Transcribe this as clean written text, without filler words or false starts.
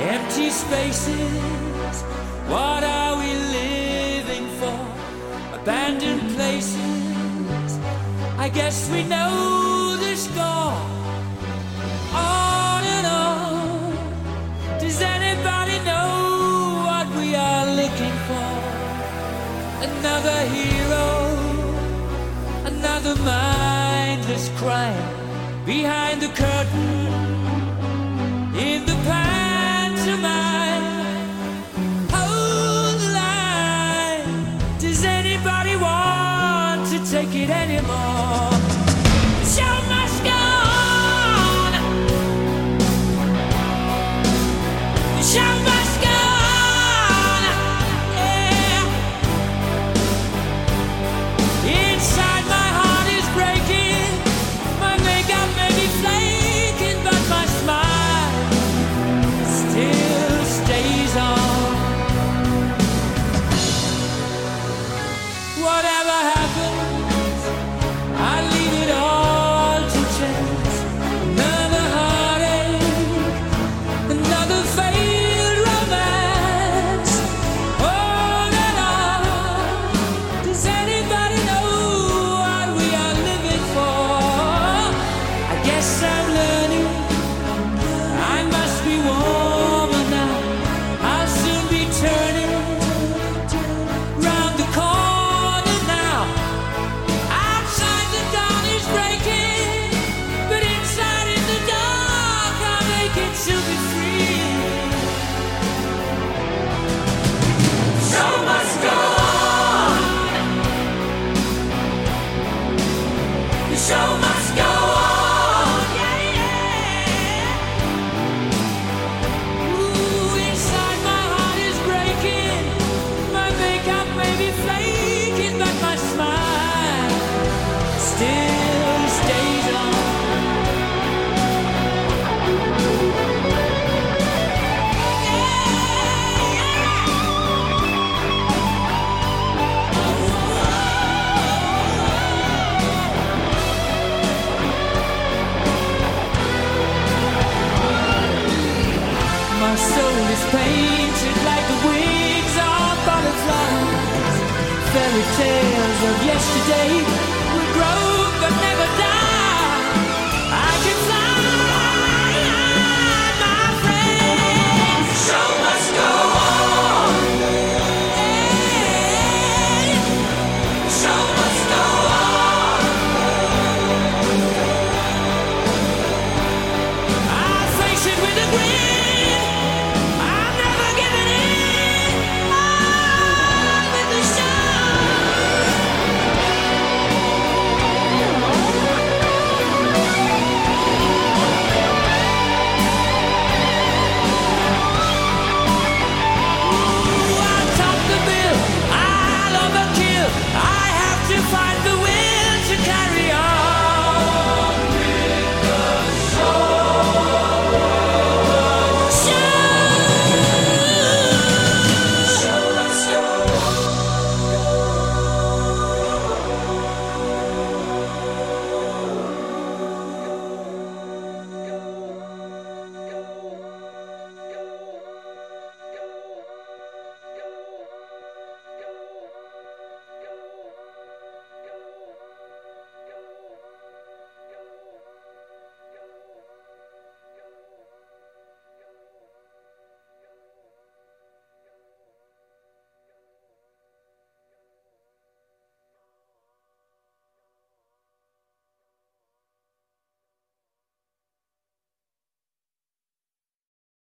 Empty spaces, what are we living for? Abandoned places, I guess we know the score. On and on, does anybody know what we are looking for? Another hero, another mindless crime behind the curtain in the pantomime. Hold the line. Does anybody want to take it anymore? The show must go on. The show must go on. Yeah. Inside my heart is breaking. My makeup may be flaking, but my smile still stays on. Whatever happens, I leave it all to chance. Another heartache, another failed romance. On and on. Does anybody know what we are living for? I guess I'm learning. I must be warmer now. I'll soon be turning round the corner now. Outside the dawn is breaking, but inside in the dark I'll make it to be free. Show must go on. The show must go on. Yeah, yeah. Ooh, inside my heart is breaking. My makeup may be flaking, but my smile still stays on. My soul is painted like the wings of butterflies. Fairy tales of yesterday